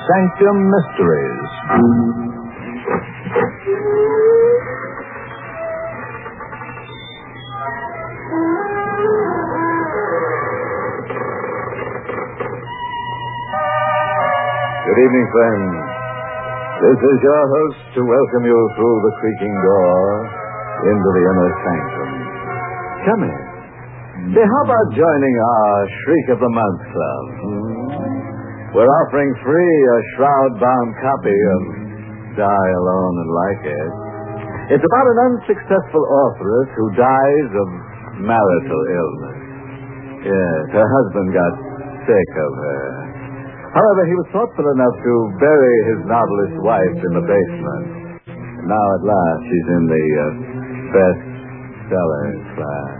Sanctum Mysteries. Good evening, friends. This is your host to welcome you through the creaking door into the inner sanctum. Come in. Say, how about joining our Shriek of the Month Club? We're offering free a shroud-bound copy of Die Alone and Like It. It's about an unsuccessful authoress who dies of marital illness. Yes, her husband got sick of her. However, he was thoughtful enough to bury his novelist wife in the basement. Now, at last, she's in the bestseller class.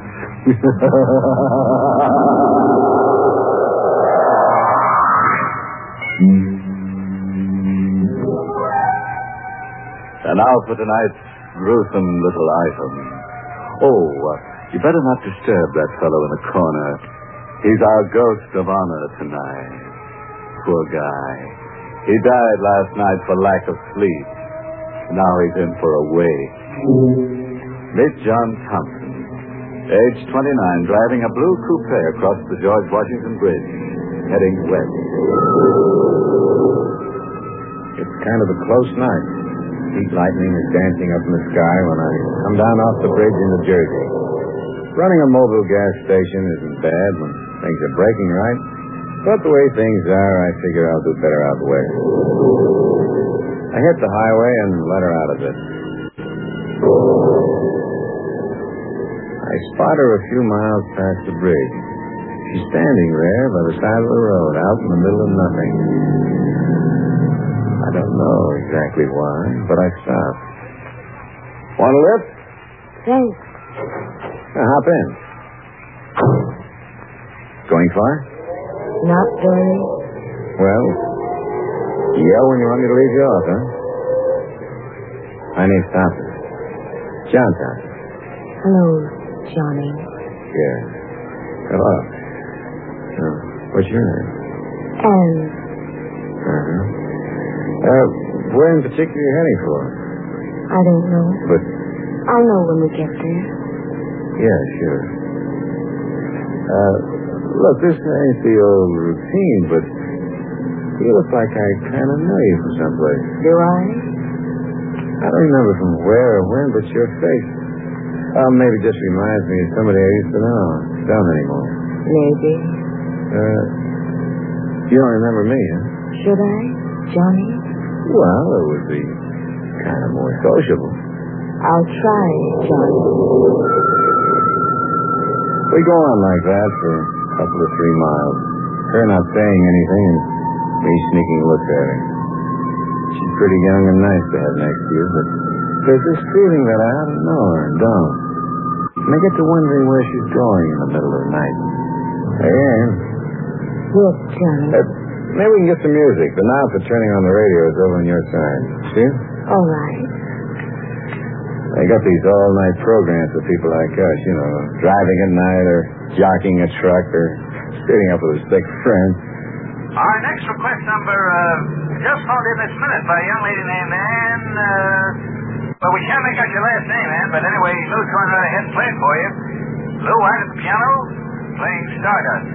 And now for tonight's gruesome little item. You better not disturb that fellow in the corner. He's our ghost of honor tonight. Poor guy. He died last night for lack of sleep. Now he's in for a wake. Meet John Thompson, age 29, driving a blue coupe across the George Washington Bridge, heading west. It's kind of a close night. Heat lightning is dancing up in the sky when I come down off the bridge into Jersey. Running a mobile gas station isn't bad when things are breaking right. But the way things are, I figure I'll do better out west. I hit the highway and let her out of it. I spot her a few miles past the bridge. She's standing there by the side of the road, out in the middle of nothing. I don't know exactly why, but I stopped. Want a lift? Thanks. Now, hop in. Going far? Not very. Well, yell when you want me to leave you off, huh? My name's Thompson. John Thompson. Hello, Johnny. Yeah. Hello. What's your name? Anne. Uh-huh. Where in particular are you heading for? I don't know. But... I'll know when we get there. Yeah, sure. Look, this ain't the old routine, but you look like I kind of know you from someplace. Do I? I don't remember from where or when, but your face. Maybe it just reminds me of somebody I used to know. Don't anymore. Maybe. You don't remember me, huh? Should I, Johnny? Well, it would be kind of more sociable. I'll try, Johnny. We go on like that for a couple of 3 miles. Her not saying anything and me sneaking looks at her. She's pretty young and nice to have next to you, but there's this feeling that I ought to know her and don't. And I get to wondering where she's going in the middle of the night. Hey, Ann. Yes, Johnny. Maybe we can get some music. The knob for turning on the radio is over on your side. See? All right. They got these all-night programs for people like us, you know, driving at night or jockeying a truck or sitting up with a sick friend. Our next request number just phoned in this minute by a young lady named Anne. Well, we can't make out your last name, Anne, but anyway, Lou's going right ahead and play it for you. Lou, right at the piano, playing Stardust.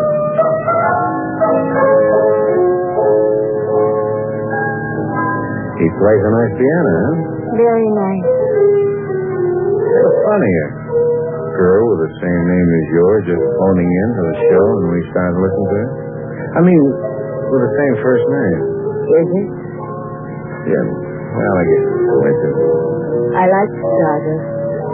He plays a nice piano, huh? Very nice. It's funny, a girl with the same name as yours just phoning in for the show and we started listening to it. I mean, with the same first name. Is it? Yeah, well, I guess it's coincidence. I like Stardust.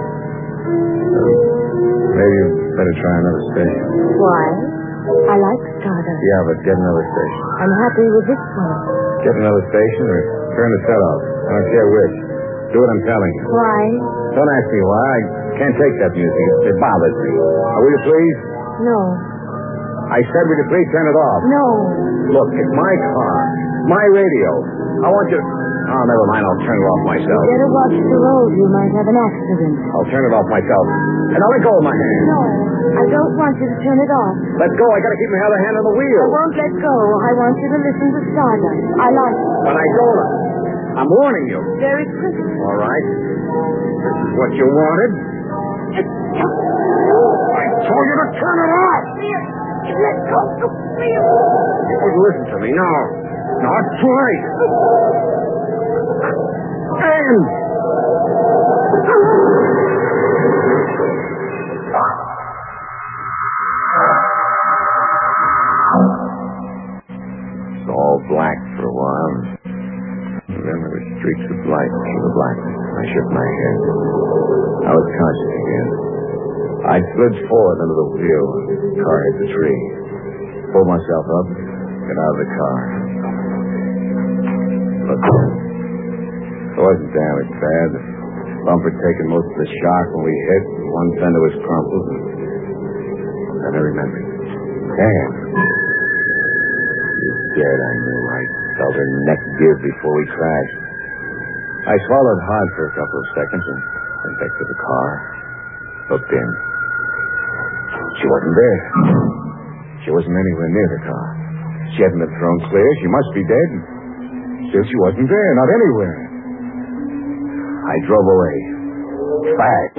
Maybe you better try another station. Why? I like Stardust. Yeah, but get another station. I'm happy with this one. Get another station or turn the set off. I don't care which. Do what I'm telling you. Why? Don't ask me why. I can't take that music. It bothers me. Will you please? No. I said, will you please turn it off? No. Look, it's my car. My radio. I want you... Oh, never mind. I'll turn it off myself. You better watch the road. You might have an accident. I'll turn it off myself. And now let go of my hand. No, I don't want you to turn it off. Let go. I got to keep my other hand on the wheel. I won't let go. I want you to listen to Stardust. I like it. But I don't. I'm warning you. Very pretty. All right. This is what you wanted. I told you to turn it off. Let go. You wouldn't listen to me. No. Not twice. And... It's all black for a while. And then there were streaks of light through the blackness. I shook my head. I was conscious again. I slid forward under the wheel. The car hit the tree. Pulled myself up. Get out of the car. Look. It wasn't damaged bad. The bumper taken most of the shock when we hit. One fender was crumpled. Then I remembered. Damn. She's dead, I knew. I felt her neck give before we crashed. I swallowed hard for a couple of seconds and went back to the car. Looked in. She wasn't there. She wasn't anywhere near the car. She hadn't been thrown clear. She must be dead. Still, she wasn't there. Not anywhere. I drove away. Fast.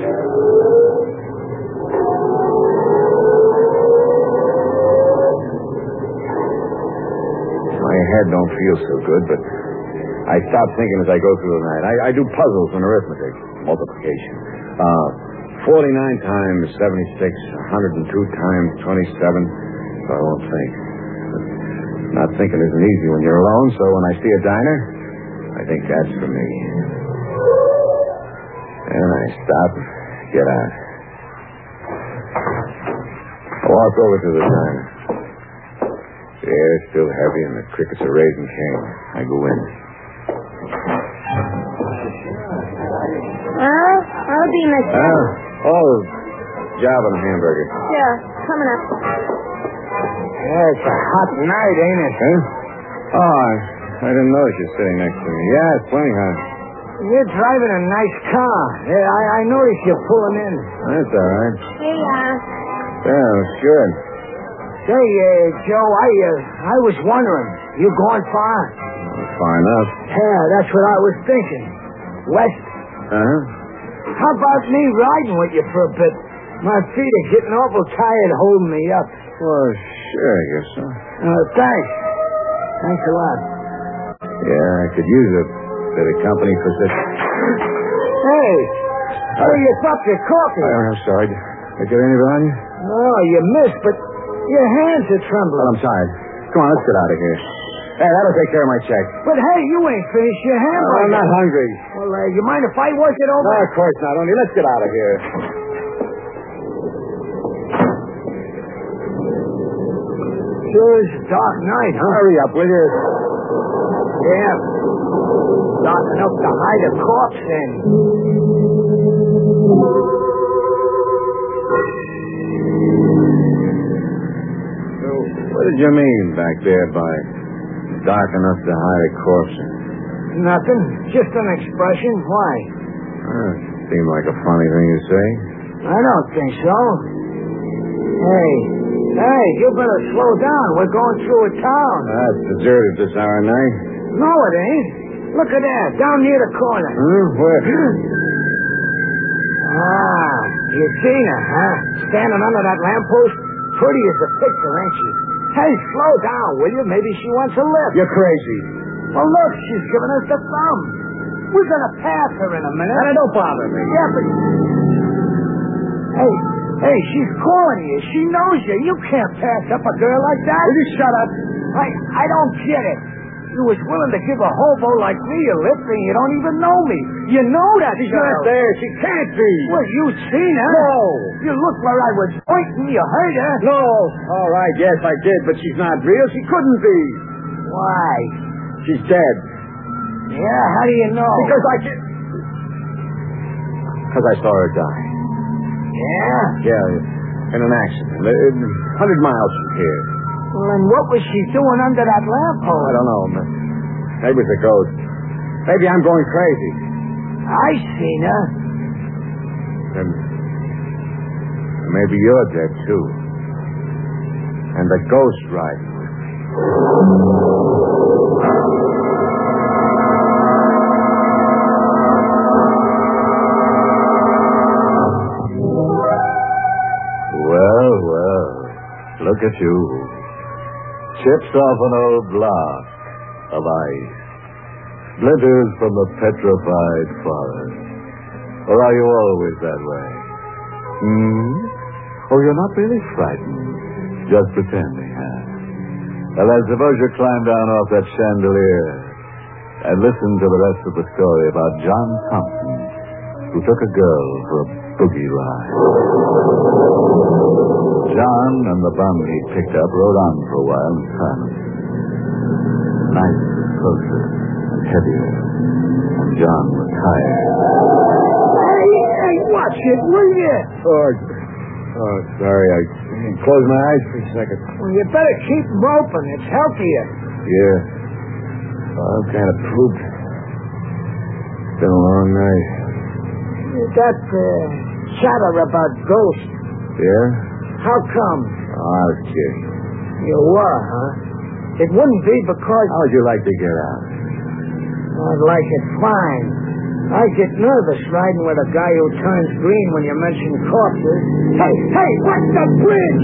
My head don't feel so good, but I stop thinking as I go through the night. I do puzzles and arithmetic, multiplication. 49 times 76, 102 times 27. So I won't think. But not thinking isn't easy when you're alone, so when I see a diner, I think that's for me. And I stop and get out. I walk over to the diner. The air's still heavy and the crickets are raising cane. I go in. I'll be myself. Job and a hamburger. Yeah, coming up. Yeah, it's a hot night, ain't it? Huh? Oh, I didn't notice you sitting next to me. Yeah, it's plenty hot. You're driving a nice car. I noticed you pulling in. That's all right. Hey, Yeah, it's good. Say, Joe, I was wondering, you going far? Far enough. Yeah, that's what I was thinking. West. Uh-huh. How about me riding with you for a bit? My feet are getting awful tired holding me up. Well, sure, I guess so. Thanks. Thanks a lot. Yeah, I could use a bit of company for this. Hey, you dropped your coffee. I'm sorry. Did I get any on you? Oh, you missed, but your hands are trembling. I'm sorry. Come on, let's get out of here. Hey, that'll take care of my check. But hey, you ain't finished your hamburger. I'm not hungry. Well, you mind if I work it over? No, of course not. Only let's get out of here. Sure is a dark night, huh? Hurry up, will you? Yeah. Dark enough to hide a corpse in. So, what did you mean back there by dark enough to hide a corpse in? Nothing. Just an expression. Why? Seemed like a funny thing to say. I don't think so. Hey, you better slow down. We're going through a town. It's deserted this hour of night. No, it ain't. Look at that, down near the corner. Where? You seen her, huh? Standing under that lamppost. Pretty as a picture, ain't she? Hey, slow down, will you? Maybe she wants a lift. You're crazy. Well, look, she's giving us the thumb. We're going to pass her in a minute. And don't bother me. Yeah, but... Hey, she's calling you. She knows you. You can't pass up a girl like that. Will you shut up? I don't get it. You was willing to give a hobo like me a lift and you don't even know me. You know that She's girl. not there. She can't be. Well, you seen her. No. You looked where I was pointing. You heard her. No. All right, yes, I did, but she's not real. She couldn't be. Why? She's dead. Yeah, how do you know? Because I saw her die. Yeah? Yeah, in an accident. 100 miles from here. Well, and what was she doing under that lamppost? I don't know. Maybe it's a ghost. Maybe I'm going crazy. I seen her. Then Maybe you're dead, too. And the ghost riding with me. Well, well. Look at you. Chips off an old block of ice. Splinters from the petrified forest. Or are you always that way? Oh, you're not really frightened. Just pretending, huh? Well, then suppose you climb down off that chandelier and listen to the rest of the story about John Thompson, who took a girl for a boogie ride. John and the bum he picked up rode on for a while in silence. The night was closer and heavier, and John was tired. Hey, watch it, will you? Oh, sorry. I closed my eyes for a second. Well, you better keep them open. It's healthier. Yeah. Oh, I'm kind of pooped. It's been a long night. That chatter about ghosts. Yeah? How come? Oh, I was kidding. You were, huh? It wouldn't be because... How would you like to get out? I'd like it fine. I get nervous riding with a guy who turns green when you mention corpses. Hey, watch the bridge!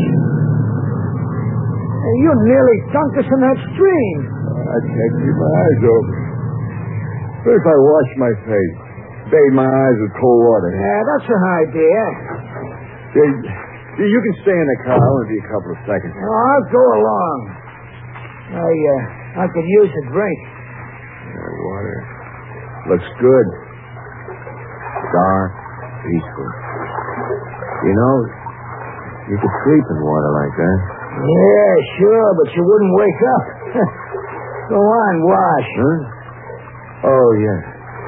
Hey, you nearly dunked us in that stream. I can't keep my eyes open. What if I wash my face? Bathe my eyes with cold water. Yeah, that's an idea. You can stay in the car. I'll be a couple of seconds. Oh, I'll go along. I could use a drink. Water. Looks good. Dark, peaceful. You know, you could sleep in water like that. Yeah, sure, but you wouldn't wake up. Go on, wash. Huh? Oh, yeah.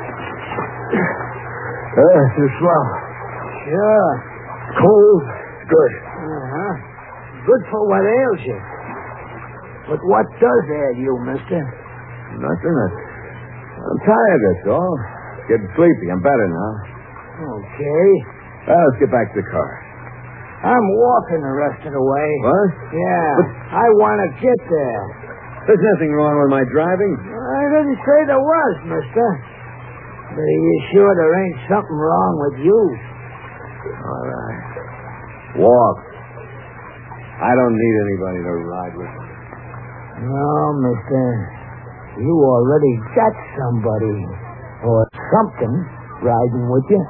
Too slow. Sure. Cold. Good. Uh-huh. Good for what ails you. But what does ail you, mister? Nothing. I'm tired, that's all. Getting sleepy. I'm better now. Okay. Let's get back to the car. I'm walking the rest of the way. What? Yeah. But I want to get there. There's nothing wrong with my driving. I didn't say there was, mister. But are you sure there ain't something wrong with you? All right. Walk. I don't need anybody to ride with me. No, mister. You already got somebody or something riding with you.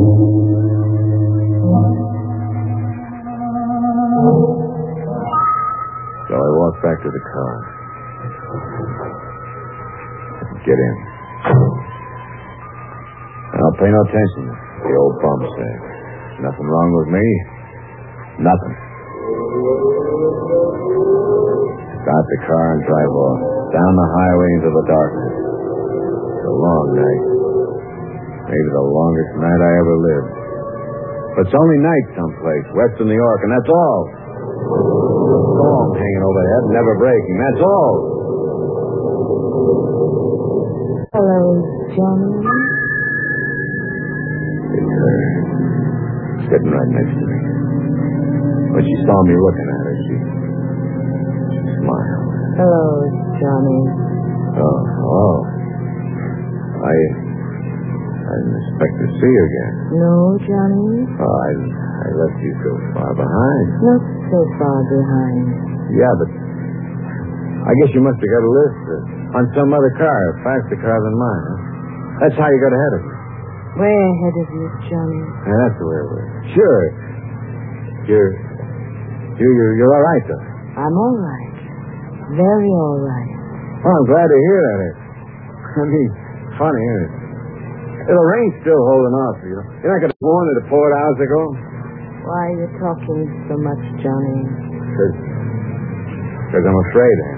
So I walked back to the car. Get in. Now, pay no attention, the old bum said. Nothing wrong with me. Nothing. Start the car and drive off. Down the highway into the darkness. It's a long night. Maybe the longest night I ever lived. But it's only night someplace, west of New York, and that's all. The storm hanging overhead, never breaking. That's all. Hello, Johnny. It's her. Sitting right next to me. When she saw me looking at her, she smiled. Hello, Johnny. Oh. I didn't expect to see you again. No, Johnny? Oh, I left you so far behind. Not so far behind. Yeah, but I guess you must have got a list on some other car, a faster car than mine. Huh? That's how you got ahead of me. Way ahead of you, Johnny. Yeah, that's the way it was. Sure. You're all right, though. I'm all right. Very all right. Well, I'm glad to hear that. I mean, funny, isn't it? The rain's still holding off, you know. You're not going to warn it to pour it hours ago? Why are you talking so much, Johnny? Because I'm afraid of him.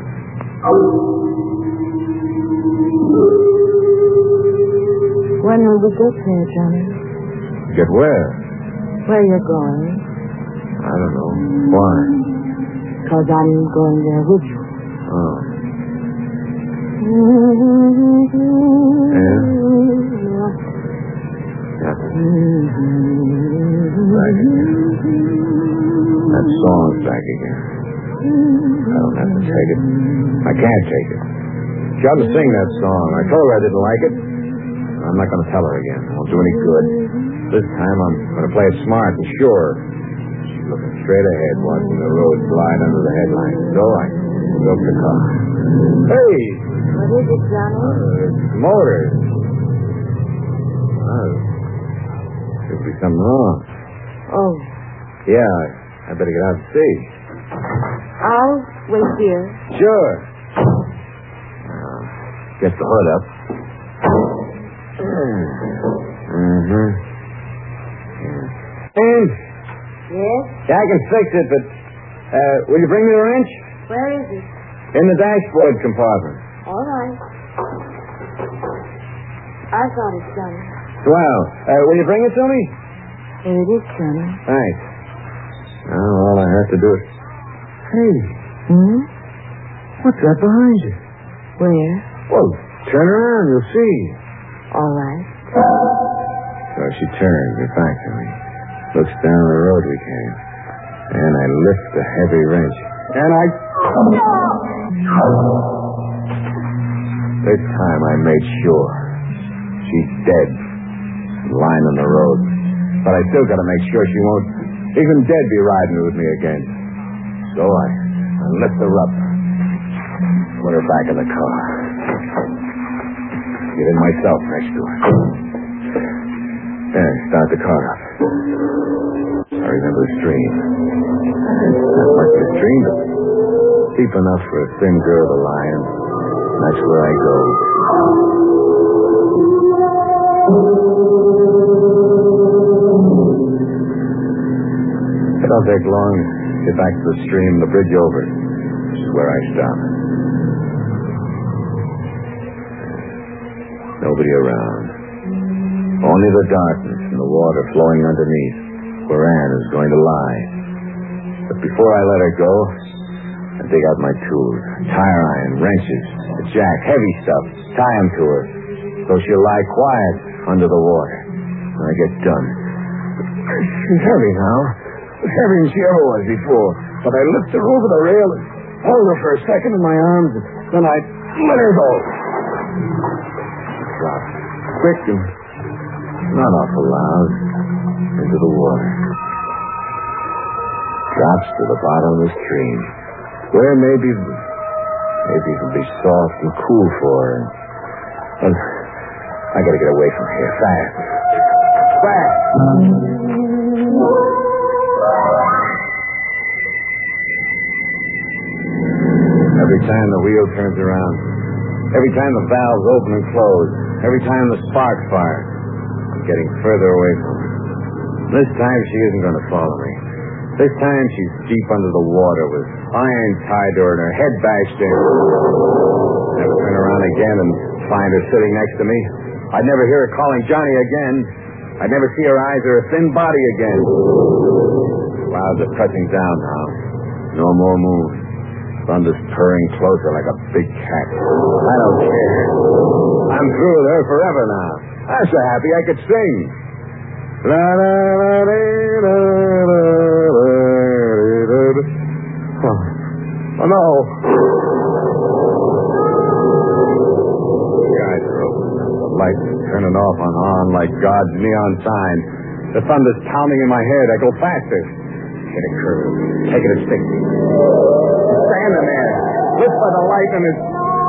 When will we get there, Johnny? Get where? Where you're going? I don't know. Why? Because I'm going there with you. Oh. Yeah? Nothing. Back again. That song's back again. I don't have to take it. I can't take it. She ought to sing that song. I told her I didn't like it. I'm not going to tell her again. It won't do any good. This time I'm going to play it smart and sure. She's looking straight ahead, watching the road glide under the headlights. So I broke the car. Hey! What is it, Johnny? Motors. Could be something wrong. Oh. Yeah, I better get out and see. I'll wait here. Sure. Get the hood up. Mm-hmm. And? Yes? Yeah, I can fix it, but will you bring me the wrench? Where is it? In the dashboard compartment. All right. I got it, Johnny. Swell. Will you bring it to me? Here it is, Johnny. Thanks. Now, all I have to do is... Hey. Hmm? What's that behind you? Where? Well, turn around. You'll see. All right. So she turns her back to me. Looks down the road we came. And I lift the heavy wrench. And I... This time I made sure. She's dead. Lying on the road. But I still got to make sure she won't, even dead, be riding with me again. So I lift her up. Put her back in the car. Get in myself next to her. Then start the car up. I remember the stream. Not much of a stream, but deep enough for a thin girl to lie in. That's where I go. It don't take long to get back to the stream, the bridge over. This is where I stop. Nobody around. Only the darkness and the water flowing underneath, where Ann is going to lie. But before I let her go, I dig out my tools. Tire iron, wrenches, a jack, heavy stuff. Tie them to her, so she'll lie quiet under the water. When I get done. She's heavy now. Heavier than she ever was before. But I lift her over the rail and hold her for a second in my arms, and then I let her go. She drops quick and not awful loud into the water. Drops to the bottom of the stream, where maybe it'll be soft and cool for her. And I gotta get away from here fast. Fast! Every time the wheel turns around, every time the valves open and close, every time the spark fires, I'm getting further away from her. This time she isn't going to follow me. This time she's deep under the water with iron tied to her and her head bashed in. Never turn around again and find her sitting next to me. I'd never hear her calling Johnny again. I'd never see her eyes or her thin body again. Clouds are pressing down now. No more moon. Thunder's purring closer like a big cat. I don't care. I'm through with her forever now. I'm so happy I could sing. Oh, no. The eyes are open. The lights turning off and on like God's neon sign. The thunder's pounding in my head. I go faster. Hit a curve. Take it at 60. Standing there, lit by the light and his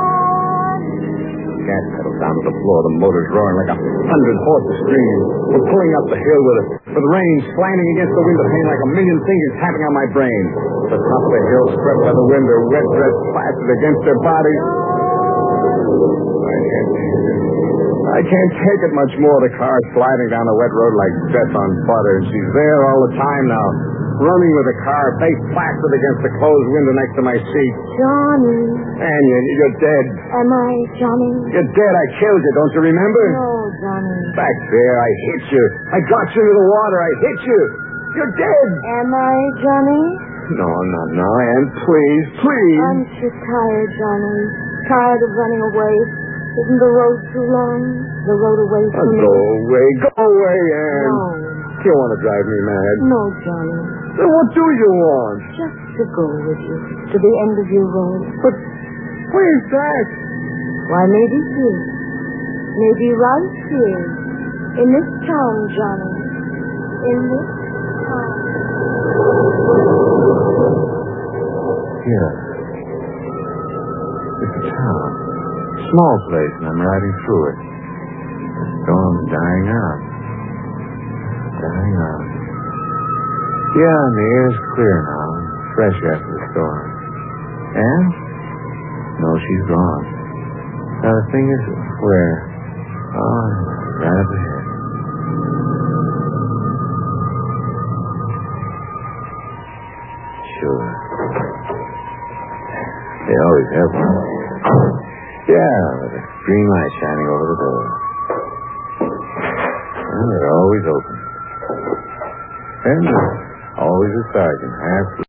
gas pedal down to the floor. The motor's roaring like 100-horse stream. We're pulling up the hill with rain slamming against the window pane like a million fingers tapping on my brain. The top of the hill swept by the wind, their wet dress plastered against their bodies. I can't take it much more. The car's sliding down the wet road like death on butter, and she's there all the time now. Running with the car, face plastered against the closed window next to my seat. Johnny. And you're dead. Am I, Johnny? You're dead. I killed you. Don't you remember? No, Johnny. Back there, I hit you. I got you into the water. I hit you. You're dead. Am I, Johnny? No, Ann, please. I'm too tired, Johnny. Tired of running away. Isn't the road too long? the road away from me? Go away, Ann. No. You want to drive me mad? No, Johnny. Then what do you want? Just to go with you to the end of your road. But where's that? Why, maybe here. Maybe right here. In this town, Johnny. In this town. Yeah. It's a town. Small place, and I'm riding through it. The storm's dying out. Dying out. Yeah, and the air's clear now. Fresh after the storm. And? No, she's gone. Now, the thing is, where? Oh, right up ahead. Sure. They always have one. Yeah, with a green light shining over the door. Well, they're always open. And there's always a sergeant half